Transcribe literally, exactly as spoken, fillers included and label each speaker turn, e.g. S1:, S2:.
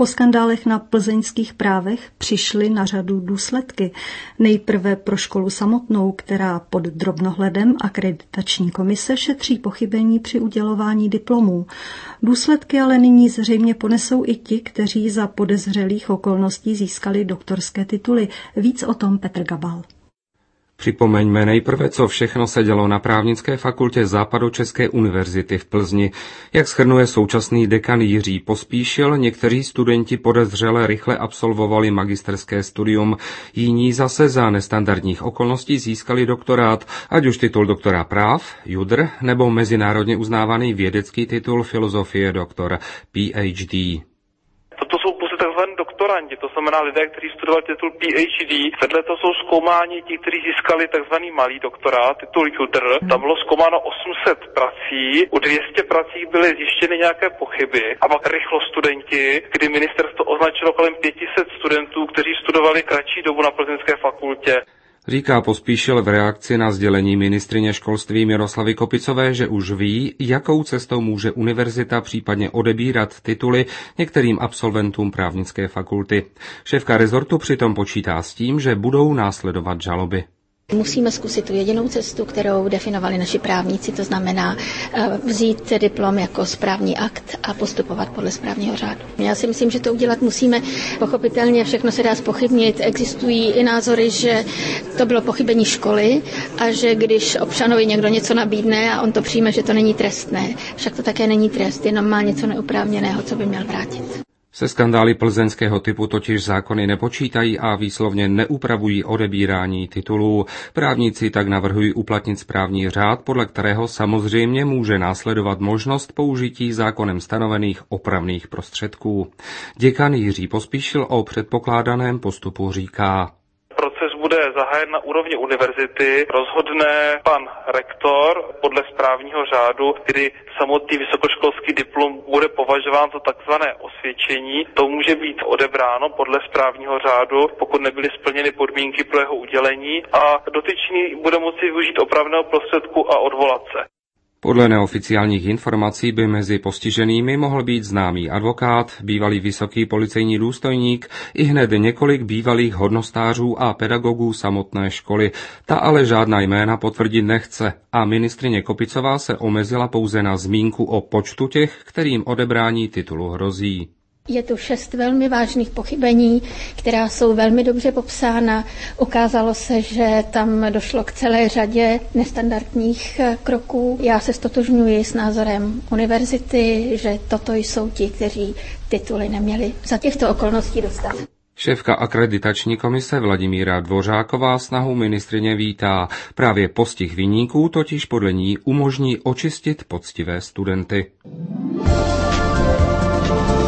S1: Po skandálech na plzeňských právech přišly na řadu důsledky. Nejprve pro školu samotnou, která pod drobnohledem akreditační komise šetří pochybení při udělování diplomů. Důsledky ale nyní zřejmě ponesou i ti, kteří za podezřelých okolností získali doktorské tituly. Víc o tom Petr Gabal.
S2: Připomeňme nejprve, co všechno se dělo na právnické fakultě Západočeské univerzity v Plzni. Jak shrnuje současný dekan Jiří Pospíšil, někteří studenti podezřele rychle absolvovali magisterské studium, jiní zase za nestandardních okolností získali doktorát, ať už titul doktora práv, judr, nebo mezinárodně uznávaný vědecký titul filozofie doktor, P H D.
S3: To jsou pouze takzvaní doktoranti, to znamená lidé, kteří studovali titul P H D. Vedle toho jsou zkoumáni ti, kteří získali takzvaný malý doktorát, titul judr. Tam bylo zkoumáno osm set prací, u dvě stě prací byly zjištěny nějaké pochyby a pak rychlo studenti, kdy ministerstvo označilo kolem pět set studentů, kteří studovali kratší dobu na plzeňské fakultě.
S2: Říká Pospíšil v reakci na sdělení ministryně školství Miroslavy Kopicové, že už ví, jakou cestou může univerzita případně odebírat tituly některým absolventům právnické fakulty. Šéfka rezortu přitom počítá s tím, že budou následovat žaloby.
S4: Musíme zkusit tu jedinou cestu, kterou definovali naši právníci, to znamená vzít diplom jako správní akt a postupovat podle správního řádu. Já si myslím, že to udělat musíme. Pochopitelně všechno se dá zpochybnit. Existují i názory, že to bylo pochybení školy a že když občanovi někdo něco nabídne a on to přijme, že to není trestné. Však to také není trest, jenom má něco neoprávněného, co by měl vrátit.
S2: Se skandály plzeňského typu totiž zákony nepočítají a výslovně neupravují odebírání titulů. Právníci tak navrhují uplatnit správní řád, podle kterého samozřejmě může následovat možnost použití zákonem stanovených opravných prostředků. Děkan Jiří Pospíšil o předpokládaném postupu říká:
S3: Proces bude zahájen na úrovni univerzity, rozhodne pan rektor podle správního řádu, kdy samotný vysokoškolský diplom bude považován za takzvané osvědčení. To může být odebráno podle správního řádu, pokud nebyly splněny podmínky pro jeho udělení, a dotyčný bude moci využít opravného prostředku a odvolat se.
S2: Podle neoficiálních informací by mezi postiženými mohl být známý advokát, bývalý vysoký policejní důstojník i hned několik bývalých hodnostářů a pedagogů samotné školy. Ta ale žádná jména potvrdit nechce a ministryně Kopicová se omezila pouze na zmínku o počtu těch, kterým odebrání titulu hrozí.
S4: Je tu šest velmi vážných pochybení, která jsou velmi dobře popsána. Ukázalo se, že tam došlo k celé řadě nestandardních kroků. Já se stotožňuji s názorem univerzity, že toto jsou ti, kteří tituly neměli za těchto okolností dostat.
S2: Šéfka akreditační komise Vladimíra Dvořáková snahu ministryně vítá. Právě postih viníků totiž podle ní umožní očistit poctivé studenty.